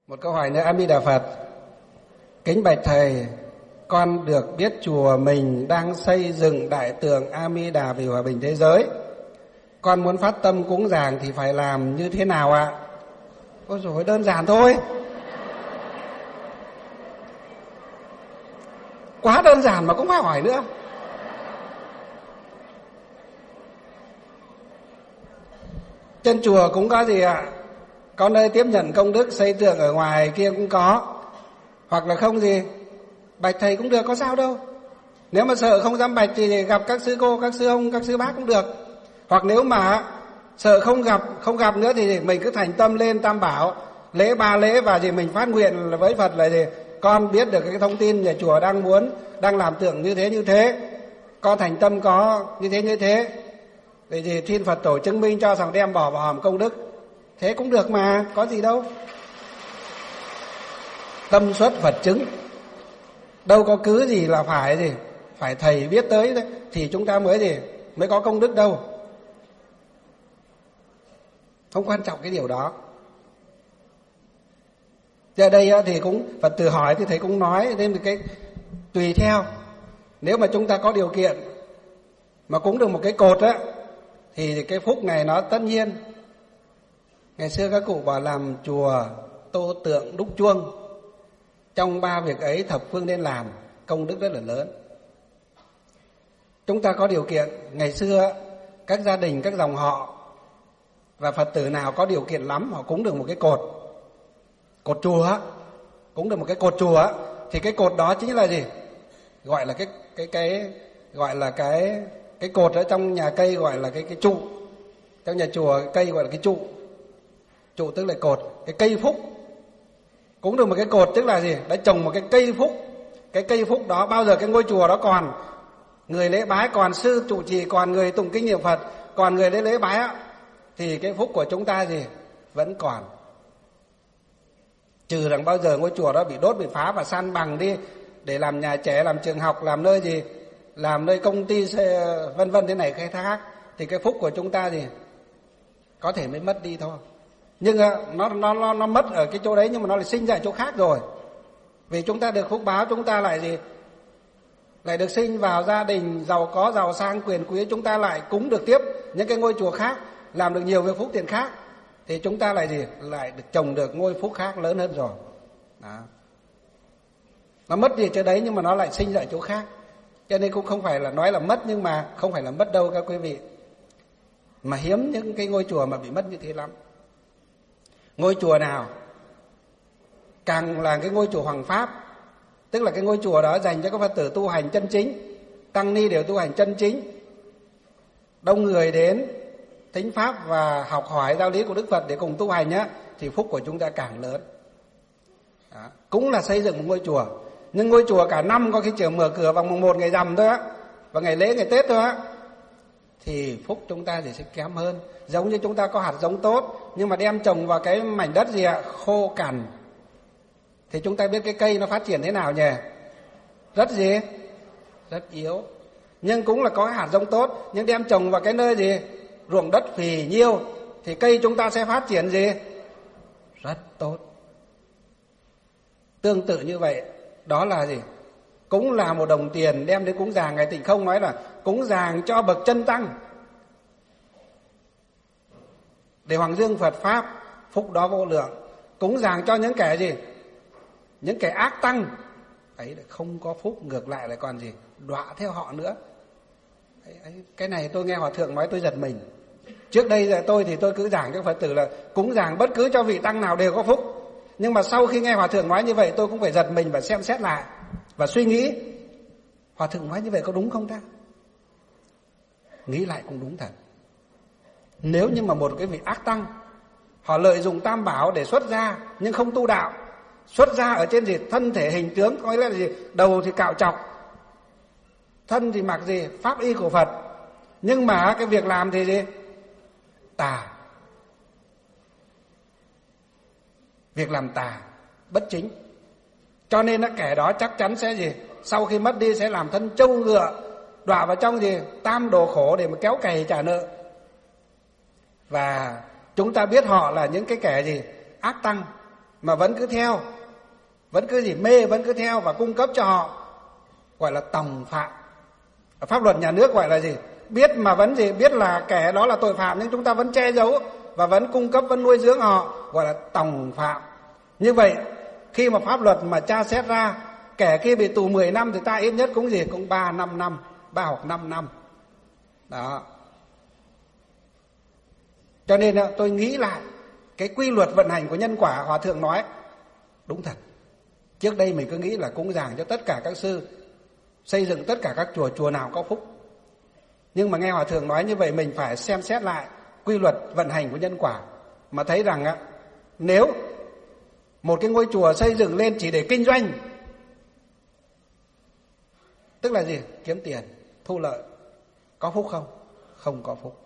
Một câu hỏi nữa. A Di Đà Phật. Kính bạch thầy, con được biết chùa mình đang xây dựng đại tượng A Di Đà vì hòa bình thế giới. Con muốn phát tâm cúng dường thì phải làm như thế nào ạ? Ôi dồi, đơn giản thôi. Quá đơn giản mà cũng phải hỏi nữa. Trên chùa cũng có gì ạ? Có nơi tiếp nhận công đức xây tượng, ở ngoài kia cũng có. Hoặc là không gì, bạch thầy cũng được, có sao đâu. Nếu mà sợ không dám bạch thì gặp các sư cô, các sư ông, các sư bác cũng được. Hoặc nếu mà sợ không gặp nữa thì mình cứ thành tâm lên Tam Bảo, lễ 3 lễ và gì mình phát nguyện với Phật là gì? Con biết được cái thông tin nhà chùa đang làm tượng như thế. Con thành tâm có như thế. Vậy thì xin Phật tổ chứng minh cho, xong đem bỏ vào hòm công đức. Thế cũng được mà, có gì đâu. Tâm xuất Phật chứng. Đâu có cứ gì là phải thầy biết tới đấy, thì chúng ta mới có công đức đâu. Không quan trọng cái điều đó. Giờ đây thì cũng Phật tử hỏi thì thầy cũng nói thêm cái tùy theo. Nếu mà chúng ta có điều kiện mà cúng được một cái cột á, thì cái phúc này nó tất nhiên. Ngày xưa các cụ bảo làm chùa, tô tượng, đúc chuông. Trong 3 việc ấy thập phương nên làm, công đức rất là lớn. Chúng ta có điều kiện, ngày xưa các gia đình, các dòng họ và Phật tử nào có điều kiện lắm, họ cúng được một cái cột chùa, cúng được một cái cột chùa, thì cái cột đó chính là gì? Gọi là cái cột ở trong nhà cây gọi là cái trụ. Trong nhà chùa cây gọi là cái trụ. Trụ tức là cột, cái cây phúc. Cúng được một cái cột tức là gì? Đã trồng một cái cây phúc. Cái cây phúc đó bao giờ cái ngôi chùa đó còn người lễ bái, còn sư trụ trì, còn người tụng kinh niệm Phật, còn người lễ bái á, thì cái phúc của chúng ta vẫn còn. Trừ rằng bao giờ ngôi chùa đó bị đốt, bị phá và san bằng đi để làm nhà trẻ, làm trường học, làm nơi làm nơi công ty vân vân thế này khai thác, thì cái phúc của chúng ta có thể mới mất đi thôi. Nhưng nó mất ở cái chỗ đấy, nhưng mà nó lại sinh ra ở chỗ khác rồi. Vì chúng ta được phúc báo, chúng ta lại được sinh vào gia đình giàu có, giàu sang, quyền quý, chúng ta lại cúng được tiếp những cái ngôi chùa khác, làm được nhiều việc phúc tiền khác, thì chúng ta lại được trồng được ngôi phúc khác lớn hơn rồi. Đó. Nó mất gì chỗ đấy, nhưng mà nó lại sinh ra ở chỗ khác. Cho nên cũng không phải là nói là mất, nhưng mà không phải là mất đâu các quý vị. Mà hiếm những cái ngôi chùa mà bị mất như thế lắm. Ngôi chùa nào càng là cái ngôi chùa Hoàng Pháp, tức là cái ngôi chùa đó dành cho các Phật tử tu hành chân chính, tăng ni đều tu hành chân chính, đông người đến thính pháp và học hỏi giáo lý của Đức Phật để cùng tu hành á, thì phúc của chúng ta càng lớn. Đó. Cũng là xây dựng một ngôi chùa, nhưng ngôi chùa cả năm có khi chỉ mở cửa vào mùng 1 ngày rằm thôi á, và ngày lễ ngày Tết thôi á, thì phúc chúng ta sẽ kém hơn. Giống như chúng ta có hạt giống tốt, nhưng mà đem trồng vào cái mảnh đất khô cằn, thì chúng ta biết cái cây nó phát triển thế nào nhỉ? Rất yếu. Nhưng cũng là có cái hạt giống tốt, nhưng đem trồng vào cái nơi ruộng đất phì nhiêu, thì cây chúng ta sẽ phát triển rất tốt. Tương tự như vậy, đó là cũng là một đồng tiền đem đến cúng dường. Ngài Tịnh Không nói là cúng dường cho bậc chân tăng để hoàng dương Phật pháp, phúc đó vô lượng. Cúng dường cho những kẻ những kẻ ác tăng ấy không có phúc, ngược lại lại còn đọa theo họ nữa. Cái này tôi nghe Hòa Thượng nói tôi giật mình. Trước đây tôi cứ giảng cho Phật tử là cúng dường bất cứ cho vị tăng nào đều có phúc. Nhưng mà sau khi nghe Hòa Thượng nói như vậy, tôi cũng phải giật mình và xem xét lại và suy nghĩ, Hòa Thượng nói như vậy có đúng không ta? Nghĩ lại cũng đúng thật. Nếu như mà một cái vị ác tăng, họ lợi dụng Tam Bảo để xuất gia nhưng không tu đạo, xuất gia ở trên thân thể hình tướng, có nghĩa là đầu thì cạo trọc, thân thì mặc pháp y của Phật, nhưng mà cái việc làm thì tà. Việc làm tà, bất chính. Cho nên kẻ đó chắc chắn sẽ sau khi mất đi sẽ làm thân trâu ngựa, đọa vào trong tam đồ khổ để mà kéo cày trả nợ. Và chúng ta biết họ là những cái kẻ ác tăng, mà vẫn cứ theo, vẫn cứ mê, vẫn cứ theo và cung cấp cho họ, gọi là tòng phạm. Pháp luật nhà nước gọi là gì? Biết mà vẫn biết là kẻ đó là tội phạm nhưng chúng ta vẫn che giấu và vẫn cung cấp, vẫn nuôi dưỡng họ, gọi là tòng phạm. Như vậy khi mà pháp luật mà tra xét ra kẻ kia bị tù 10 năm thì ta ít nhất cũng cũng 3-5 năm, 3 hoặc 5 năm. Đó. Cho nên tôi nghĩ lại cái quy luật vận hành của nhân quả Hòa thượng nói đúng thật. Trước đây mình cứ nghĩ là cúng dường cho tất cả các sư, xây dựng tất cả các chùa nào có phúc. Nhưng mà nghe Hòa thượng nói như vậy mình phải xem xét lại quy luật vận hành của nhân quả, mà thấy rằng nếu một cái ngôi chùa xây dựng lên chỉ để kinh doanh, tức là gì? Kiếm tiền, thu lợi, có phúc không? Không có phúc.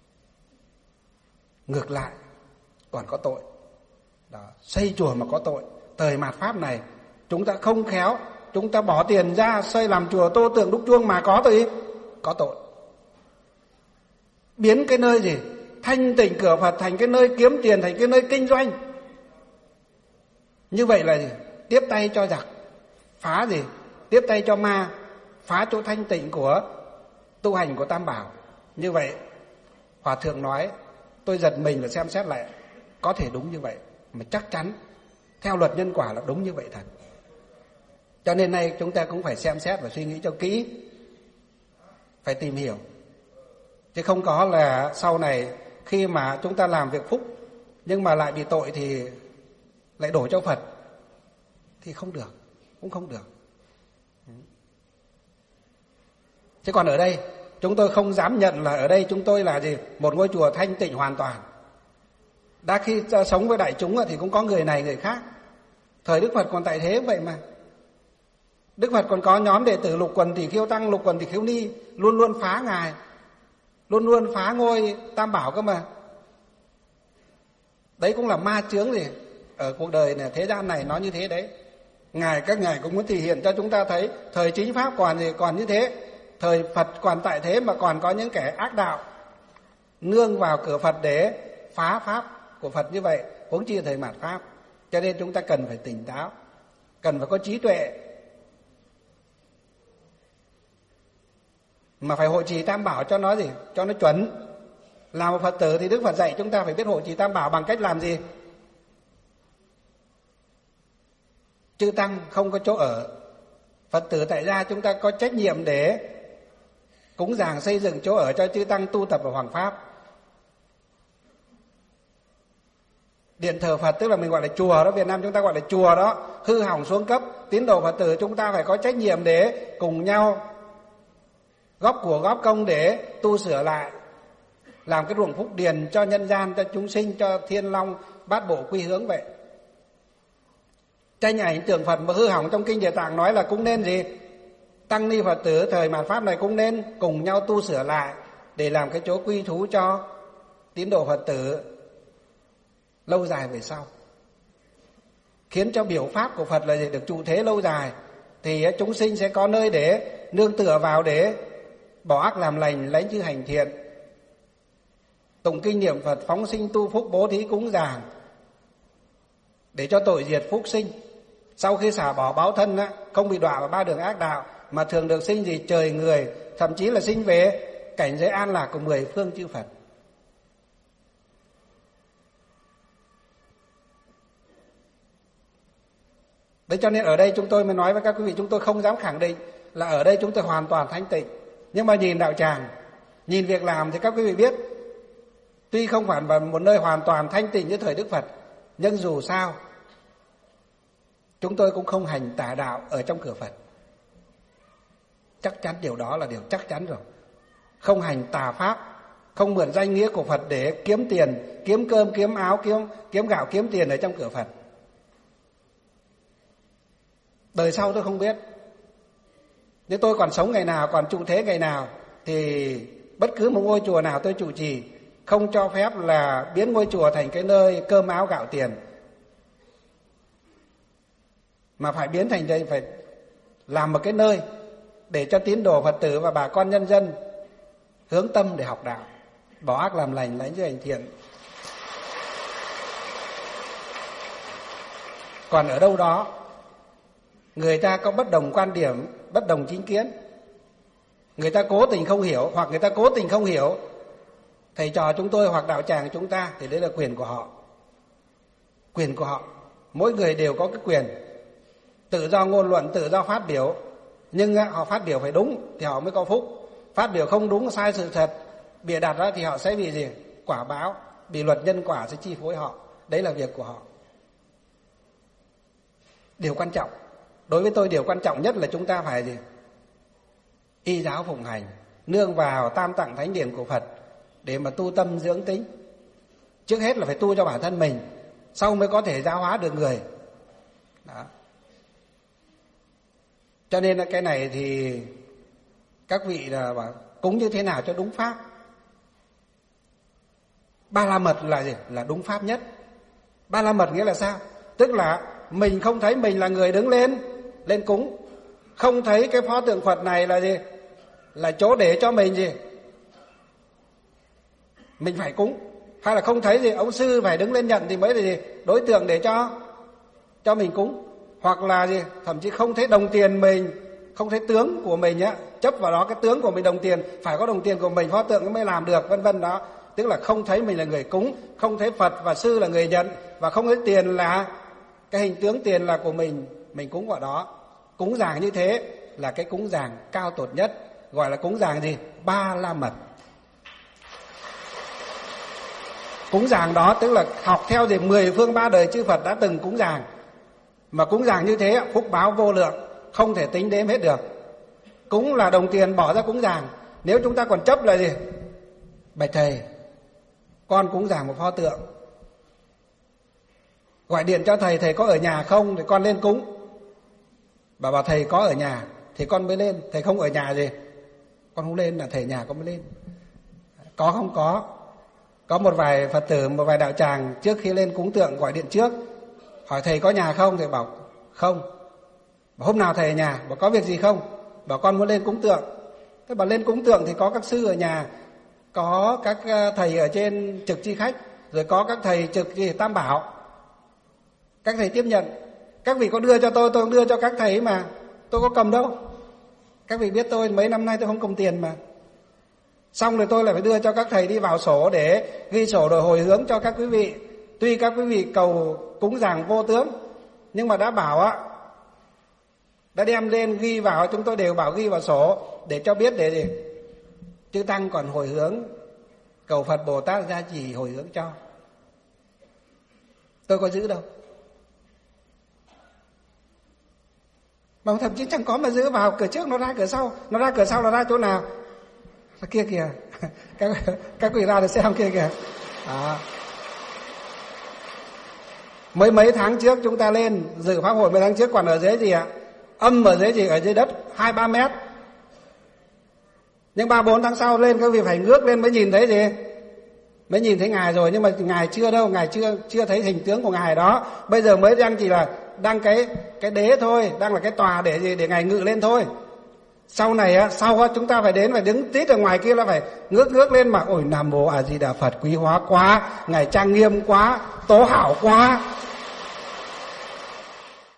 Ngược lại còn có tội. Đó, xây chùa mà có tội. Thời mạt Pháp này chúng ta không khéo, chúng ta bỏ tiền ra xây làm chùa, tô tượng, đúc chuông mà có tội. Biến cái nơi thanh tịnh cửa Phật thành cái nơi kiếm tiền, thành cái nơi kinh doanh. Như vậy là tiếp tay cho giặc, phá tiếp tay cho ma, phá chỗ thanh tịnh của tu hành của Tam Bảo. Như vậy Hòa thượng nói tôi giật mình và xem xét lại, có thể đúng như vậy, mà chắc chắn theo luật nhân quả là đúng như vậy thật. Cho nên nay chúng ta cũng phải xem xét và suy nghĩ cho kỹ, phải tìm hiểu, chứ không có là sau này khi mà chúng ta làm việc phúc nhưng mà lại bị tội thì lại đổ cho Phật thì không được, cũng không được. Chứ còn ở đây chúng tôi không dám nhận là ở đây chúng tôi là một ngôi chùa thanh tịnh hoàn toàn. Đã khi sống với đại chúng thì cũng có người này người khác. Thời Đức Phật còn tại thế vậy mà. Đức Phật còn có nhóm đệ tử Lục Quần Tỷ Khiêu Tăng, Lục Quần Tỷ Khiêu Ni luôn luôn phá Ngài, luôn luôn phá ngôi Tam Bảo cơ mà. Đấy cũng là ma chướng ở cuộc đời này, thế gian này nó như thế đấy. Các ngài cũng muốn thể hiện cho chúng ta thấy thời chính Pháp còn như thế. Thời Phật còn tại thế mà còn có những kẻ ác đạo nương vào cửa Phật để phá Pháp của Phật như vậy, huống chi thời mạt Pháp. Cho nên chúng ta cần phải tỉnh táo, cần phải có trí tuệ, mà phải hộ trì Tam Bảo cho nó cho nó chuẩn. Làm một Phật tử thì Đức Phật dạy chúng ta phải biết hộ trì Tam Bảo bằng cách làm gì? Chư tăng không có chỗ ở, Phật tử tại gia chúng ta có trách nhiệm để cúng dường xây dựng chỗ ở cho chư tăng tu tập ở Hoàng Pháp. Điện thờ Phật tức là mình gọi là chùa đó, Việt Nam chúng ta gọi là chùa đó, hư hỏng xuống cấp, tín đồ Phật tử chúng ta phải có trách nhiệm để cùng nhau góp của góp công để tu sửa lại, làm cái ruộng phúc điền cho nhân gian, cho chúng sinh, cho thiên long bát bộ quy hướng vậy. Tranh ảnh tượng Phật mà hư hỏng trong kinh Địa Tạng nói là cũng nên tăng ni Phật tử thời mạt Pháp này cũng nên cùng nhau tu sửa lại để làm cái chỗ quy trú cho tín đồ Phật tử lâu dài về sau, khiến cho biểu pháp của Phật là được trụ thế lâu dài, thì chúng sinh sẽ có nơi để nương tựa vào để bỏ ác làm lành, lãnh chư hành thiện, tụng kinh niệm Phật, phóng sinh tu phúc, bố thí cúng dường để cho tội diệt phúc sinh. Sau khi xả bỏ báo thân không bị đọa vào ba đường ác đạo, mà thường được sinh trời người, thậm chí là sinh về cảnh giới an lạc của 10 phương chư Phật. Đấy, cho nên ở đây chúng tôi mới nói với các quý vị, chúng tôi không dám khẳng định là ở đây chúng tôi hoàn toàn thanh tịnh. Nhưng mà nhìn đạo tràng, nhìn việc làm thì các quý vị biết, tuy không phải là một nơi hoàn toàn thanh tịnh như thời Đức Phật, nhưng dù sao chúng tôi cũng không hành tà đạo ở trong cửa Phật. Chắc chắn điều đó là điều chắc chắn rồi. Không hành tà pháp, không mượn danh nghĩa của Phật để kiếm tiền, kiếm cơm, kiếm áo, kiếm gạo, kiếm tiền ở trong cửa Phật. Đời sau tôi không biết. Nếu tôi còn sống ngày nào, còn trụ thế ngày nào, thì bất cứ một ngôi chùa nào tôi trụ trì không cho phép là biến ngôi chùa thành cái nơi cơm áo gạo tiền, mà phải biến thành đây, phải làm một cái nơi để cho tín đồ Phật tử và bà con nhân dân hướng tâm để học đạo, bỏ ác làm lành, lãnh chư hành thiện. Còn ở đâu đó người ta có bất đồng quan điểm, bất đồng chính kiến, người ta cố tình không hiểu, hoặc người ta cố tình không hiểu thầy trò chúng tôi hoặc đạo tràng chúng ta, thì đấy là quyền của họ. Quyền của họ. Mỗi người đều có cái quyền tự do ngôn luận, tự do phát biểu. Nhưng họ phát biểu phải đúng thì họ mới có phúc. Phát biểu không đúng, sai sự thật, bịa đặt ra thì họ sẽ bị gì? Quả báo, bị luật nhân quả sẽ chi phối họ. Đấy là việc của họ. Điều quan trọng, đối với tôi điều quan trọng nhất là chúng ta phải gì? Y giáo phụng hành, nương vào tam tạng thánh điển của Phật để mà tu tâm dưỡng tính. Trước hết là phải tu cho bản thân mình, sau mới có thể giáo hóa được người. Đó. Cho nên là cái này thì các vị là bảo cúng như thế nào cho đúng pháp. Ba la mật là gì? Là đúng pháp nhất. Ba la mật nghĩa là sao? Tức là mình không thấy mình là người đứng lên cúng, không thấy cái pho tượng Phật này là gì? Là chỗ để cho mình gì? Mình phải cúng. Hay là không thấy gì? Ông sư phải đứng lên nhận thì mới là gì? Đối tượng để cho mình cúng. Hoặc là gì? Thậm chí không thấy đồng tiền mình, không thấy tướng của mình á, chấp vào đó cái tướng của mình đồng tiền, phải có đồng tiền của mình pho tượng mới làm được, vân vân đó. Tức là không thấy mình là người cúng, không thấy Phật và sư là người nhận, và không thấy tiền là cái hình tướng tiền là của mình cúng vào đó. Cúng dường như thế là cái cúng dường cao tột nhất, gọi là cúng dường gì? Ba la mật. Cúng dường đó tức là học theo gì? 10 phương 3 đời chư Phật đã từng cúng dường. Mà cúng dường như thế phúc báo vô lượng, không thể tính đếm hết được. Cúng là đồng tiền bỏ ra cúng dường. Nếu chúng ta còn chấp là gì? Bạch thầy, con cúng dường một pho tượng, gọi điện cho thầy, thầy có ở nhà không thì con lên cúng. Bảo thầy có ở nhà thì con mới lên, thầy không ở nhà gì con không lên, là thầy nhà con mới lên. Có không? Có một vài Phật tử, một vài đạo tràng trước khi lên cúng tượng gọi điện trước, hỏi thầy có nhà không, thầy bảo không. Bảo hôm nào thầy ở nhà, bảo có việc gì không, bảo con muốn lên cúng tượng. Thế bảo lên cúng tượng thì có các sư ở nhà, có các thầy ở trên trực chi khách, rồi có các thầy trực tam bảo, các thầy tiếp nhận. Các vị có đưa cho tôi cũng đưa cho các thầy mà, tôi có cầm đâu. Các vị biết tôi mấy năm nay tôi không cầm tiền mà. Xong rồi tôi lại phải đưa cho các thầy đi vào sổ để ghi sổ rồi hồi hướng cho các quý vị. Tuy các quý vị cầu cúng dường vô tướng, nhưng mà đã bảo á, đã đem lên ghi vào, chúng tôi đều bảo ghi vào sổ để cho biết để gì? Chư Tăng còn hồi hướng, cầu Phật Bồ Tát gia trì hồi hướng cho. Tôi có giữ đâu. Mà thậm chí chẳng có mà giữ, vào cửa trước nó ra cửa sau, nó ra cửa sau nó ra chỗ nào? Ra kia kìa. Các quý ra để xem kia kìa. Đó. Mấy tháng trước chúng ta lên dự pháp hội, mấy tháng trước còn ở dưới gì ạ? Âm ở dưới gì? Ở dưới đất 2-3 mét. Nhưng 3-4 tháng sau lên các vị phải ngước lên mới nhìn thấy gì? Mới nhìn thấy Ngài rồi, nhưng mà Ngài chưa đâu, Ngài chưa thấy hình tướng của Ngài đó. Bây giờ mới đang chỉ là đang cái đế thôi, đang là cái tòa để gì? Để Ngài ngự lên thôi. Sau này á, chúng ta phải đến, phải đứng tít ở ngoài kia là phải ngước lên mà ôi Nam Mô A Di Đà Phật quý hóa quá, Ngài trang nghiêm quá, tố hảo quá.